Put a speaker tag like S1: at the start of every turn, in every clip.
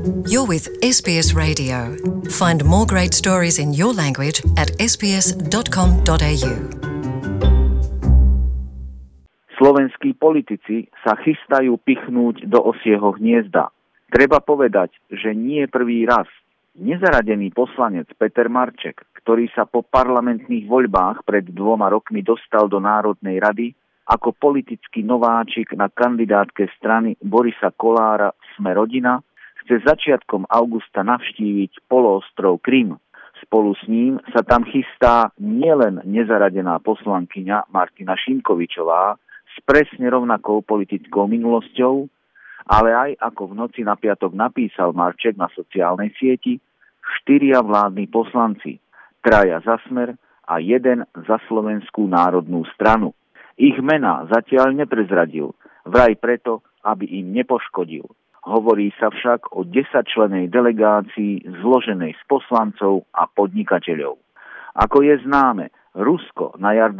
S1: You're with SBS Radio. Find more great stories in your language at sbs.com.au.
S2: Slovenskí politici sa chystajú pichnúť do osieho hniezda. Treba povedať, že nie prvý raz. Nezaradený poslanec Peter Marček, ktorý sa po parlamentných voľbách pred 2 rokmi dostal do Národnej rady ako politický nováčik na kandidátke strany Borisa Kollára Sme rodina, chce začiatkom augusta navštíviť poloostrov Krym. Spolu s ním sa tam chystá nielen nezaradená poslankyňa Martina Šimkovičová s presne rovnakou politickou minulosťou, ale aj, ako v noci na piatok napísal Marček na sociálnej sieti, 4 vládni poslanci, 3 za Smer a 1 za Slovenskú národnú stranu. Ich mená zatiaľ neprezradil, vraj preto, aby im nepoškodil. Hovorí sa však o 10-člennej delegácii zloženej z poslancov a podnikateľov. Ako je známe, Rusko na jar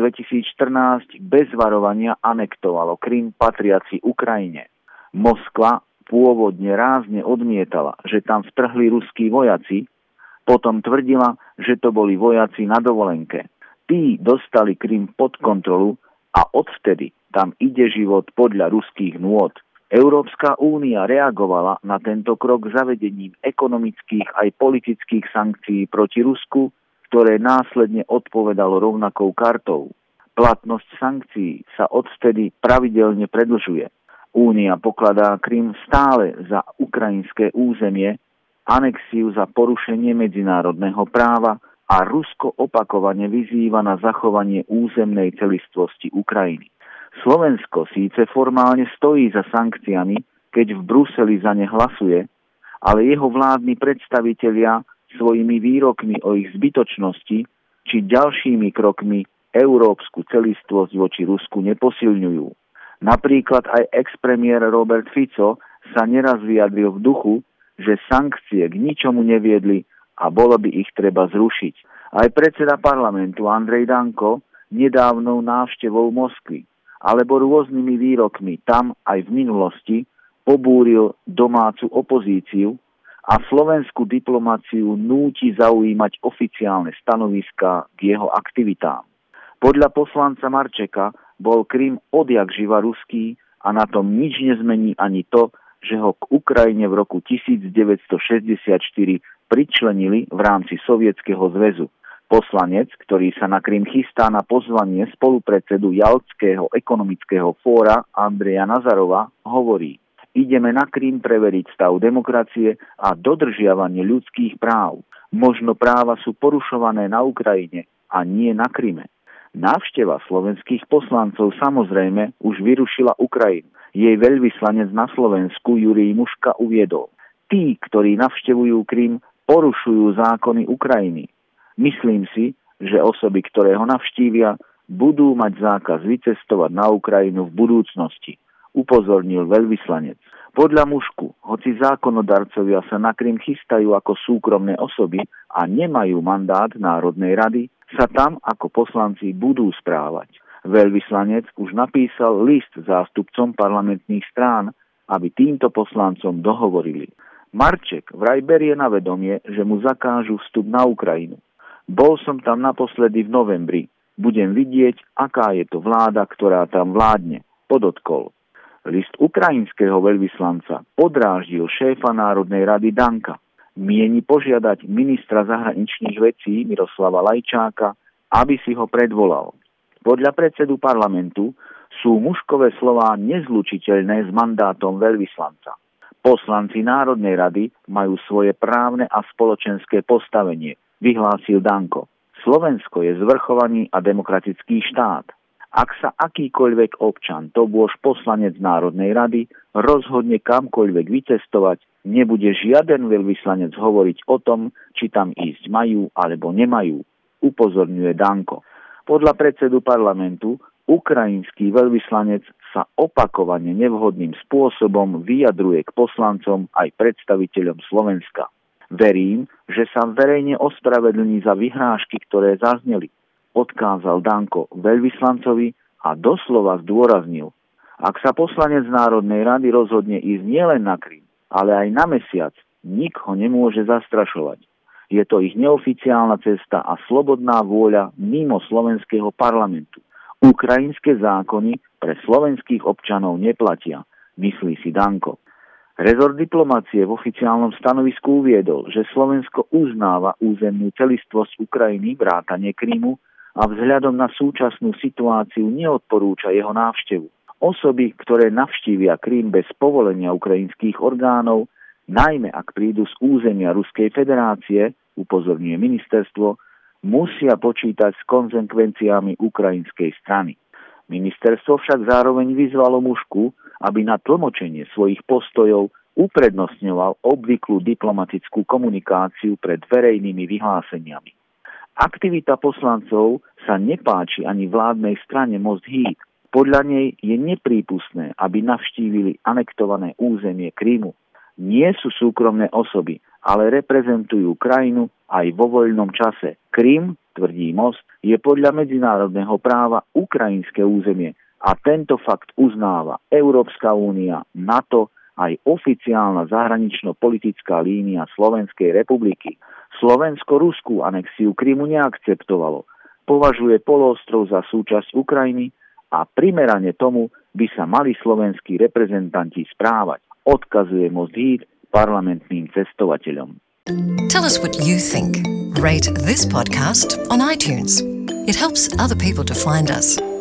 S2: 2014 bez varovania anektovalo Krym patriaci Ukrajine. Moskva pôvodne rázne odmietala, že tam vtrhli ruskí vojaci, potom tvrdila, že to boli vojaci na dovolenke. Tí dostali Krym pod kontrolu a odvtedy tam ide život podľa ruských nôd. Európska únia reagovala na tento krok zavedením ekonomických aj politických sankcií proti Rusku, ktoré následne odpovedalo rovnakou kartou. Platnosť sankcií sa odvtedy pravidelne predlžuje. Únia pokladá Krym stále za ukrajinské územie, anexiu za porušenie medzinárodného práva a Rusko opakovane vyzýva na zachovanie územnej celistvosti Ukrajiny. Slovensko síce formálne stojí za sankciami, keď v Bruseli za ne hlasuje, ale jeho vládni predstavitelia svojimi výrokmi o ich zbytočnosti či ďalšími krokmi európsku celistvosť voči Rusku neposilňujú. Napríklad aj ex-premiér Robert Fico sa neraz vyjadril v duchu, že sankcie k ničomu neviedli a bolo by ich treba zrušiť. Aj predseda parlamentu Andrej Danko nedávnou návštevou Moskvy alebo rôznymi výrokmi tam aj v minulosti pobúril domácu opozíciu a slovenskú diplomáciu núti zaujímať oficiálne stanoviská k jeho aktivitám. Podľa poslanca Marčeka bol Krym odjak živa ruský a na tom nič nezmení ani to, že ho k Ukrajine v roku 1964 pričlenili v rámci Sovietskeho zväzu. Poslanec, ktorý sa na Krym chystá na pozvanie spolupredsedu Jaltského ekonomického fóra Andreja Nazarova, hovorí: ideme na Krym preveriť stav demokracie a dodržiavanie ľudských práv. Možno práva sú porušované na Ukrajine a nie na Kryme. Návšteva slovenských poslancov samozrejme už vyrušila Ukrajinu. Jej veľvyslanec na Slovensku Jurij Muška uviedol: tí, ktorí navštevujú Krym, porušujú zákony Ukrajiny. Myslím si, že osoby, ktoré ho navštívia, budú mať zákaz vycestovať na Ukrajinu v budúcnosti, upozornil veľvyslanec. Podľa Mušku, hoci zákonodarcovia sa na Krym chystajú ako súkromné osoby a nemajú mandát Národnej rady, sa tam ako poslanci budú správať. Veľvyslanec už napísal list zástupcom parlamentných strán, aby týmto poslancom dohovorili. Marček vraj berie na vedomie, že mu zakážu vstup na Ukrajinu. Bol som tam naposledy v novembri. Budem vidieť, aká je to vláda, ktorá tam vládne, podotkol. List ukrajinského veľvyslanca podráždil šéfa Národnej rady Danka. Mieni požiadať ministra zahraničných vecí Miroslava Lajčáka, aby si ho predvolal. Podľa predsedu parlamentu sú Muškové slová nezlučiteľné s mandátom veľvyslanca. Poslanci Národnej rady majú svoje právne a spoločenské postavenie, vyhlásil Danko. Slovensko je zvrchovaný a demokratický štát. Ak sa akýkoľvek občan, to bôž poslanec Národnej rady, rozhodne kamkoľvek vycestovať, nebude žiaden veľvyslanec hovoriť o tom, či tam ísť majú alebo nemajú, upozorňuje Danko. Podľa predsedu parlamentu ukrajinský veľvyslanec sa opakovane nevhodným spôsobom vyjadruje k poslancom aj predstaviteľom Slovenska. Verím, že sa verejne ospravedlní za vyhrážky, ktoré zazneli, odkázal Danko veľvyslancovi a doslova zdôraznil: ak sa poslanec Národnej rady rozhodne ísť nielen na Krym, ale aj na mesiac, Nik ho nemôže zastrašovať. Je to ich neoficiálna cesta a slobodná vôľa mimo slovenského parlamentu. Ukrajinské zákony pre slovenských občanov neplatia, myslí si Danko. Rezort diplomacie v oficiálnom stanovisku uviedol, že Slovensko uznáva územnú celistvosť Ukrajiny, vrátane Krymu, a vzhľadom na súčasnú situáciu neodporúča jeho návštevu. Osoby, ktoré navštívia Krym bez povolenia ukrajinských orgánov, najmä ak prídu z územia Ruskej federácie, upozorňuje ministerstvo, musia počítať s konzekvenciami ukrajinskej strany. Ministerstvo však zároveň vyzvalo mužku, aby na tlmočenie svojich postojov uprednostňoval obvyklú diplomatickú komunikáciu pred verejnými vyhláseniami. Aktivita poslancov sa nepáči ani vládnej strane Most Híd. Podľa nej je neprípustné, aby navštívili anektované územie Krymu. Nie sú súkromné osoby, ale reprezentujú krajinu aj vo voľnom čase. Krym, tvrdí Most, je podľa medzinárodného práva ukrajinské územie a tento fakt uznáva Európska únia, NATO aj oficiálna zahranično-politická línia Slovenskej republiky. Slovensko ruskú anexiu Krymu neakceptovalo, považuje poloostrov za súčasť Ukrajiny a primerane tomu by sa mali slovenskí reprezentanti správať, odkazuje Most Híd parlamentným cestovateľom.
S1: Tell us what you think. Rate this podcast on iTunes. It helps other people to find us.